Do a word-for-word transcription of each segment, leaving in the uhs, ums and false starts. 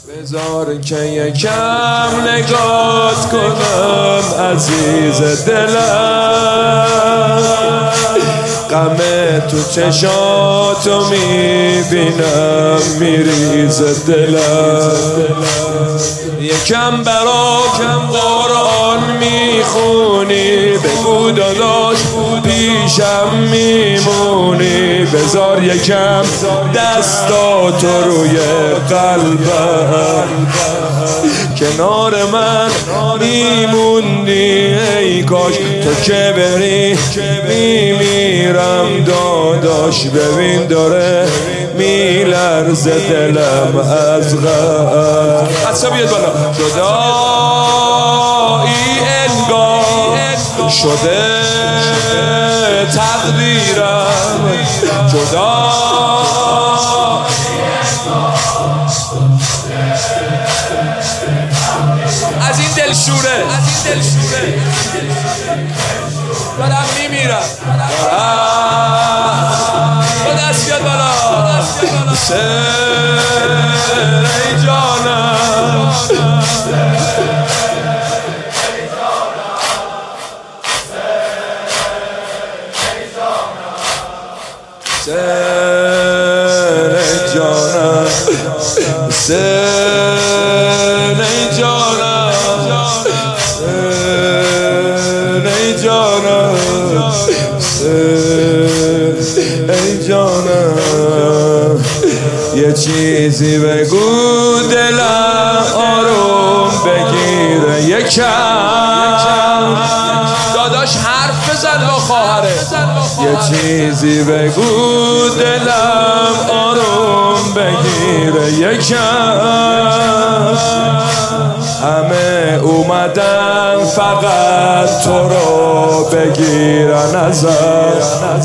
بذار که یکم نگات کنم عزیز دلم، غم تو چشاتو میبینم میریز دلم. یکم برام قرآن میخونی، بگو داداش پیشم میمونی، بذار یکم دستاتو روی قلبم، کنار من میموندی ای کاش تو که بری میمیرم داداش. ببین داره میلرزه دلم از غم. اصلا بیاد بالا. جدایی انگار شده تقدیرم، جدا از این دلشوره، از این دلشوره دارم میمیرم. با دست بیاد بالا. سر ای جانم، سر ای جانم، سر ای جانم، سر ای جانم، سر ای جانم. یه چیزی بگو دلم آروم بگیره یکم، داداش حرف بزن با خواهره. یه چیزی بگو دلم آروم بگیره یکم، همه اومدن فقط تو رو بگیرن ازم.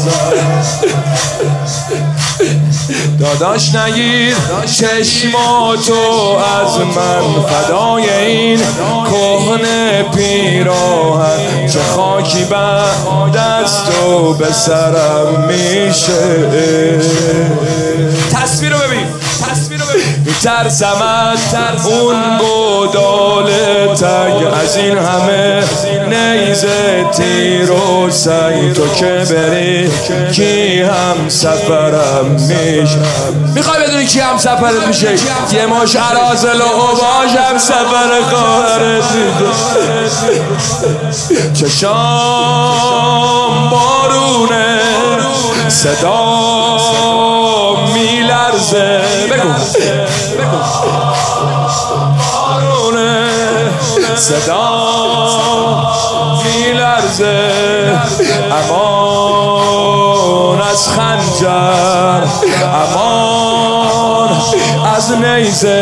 داداش نگیر چشماتو از من، فدای این کهنه پیراهن، چه خاکی بعد از تو به سرم میشه. تصویر رو ببین، تصویر رو ببین. میترسم از اون گودال تنگ، از این همه نیزه تیر و سنگ، تو که بری کی هم سفرم میشه. میخوای بدونی کی هم سفرت میشه؟ یه مش عرازل و اوباش هم سفر خواهرت میشه. چشام بارونه، صدا میلرزه، بگو بگو بارونه، صدا میلرزه، امان از خنجر، امان از نیزه،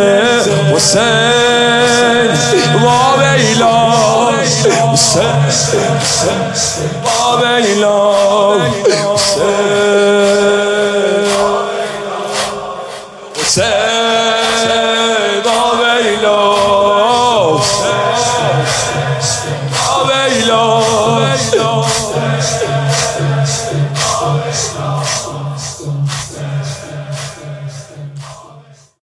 حسین و بیلا، حسین و بیلا، حسین